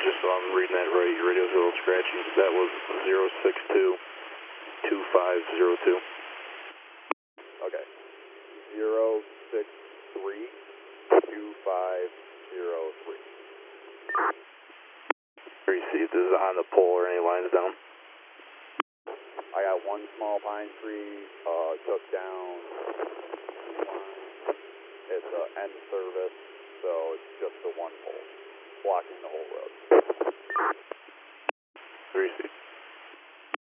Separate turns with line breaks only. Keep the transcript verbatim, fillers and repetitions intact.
just so I'm reading that right, your radio's a little scratchy. That was zero six two two five zero two.
Okay. zero six three two five zero three.
Or you see if this is on the pole or any lines down.
I got one small pine tree, uh, took down one. It's a end service, so it's just the one pole, blocking the whole road.
Three C.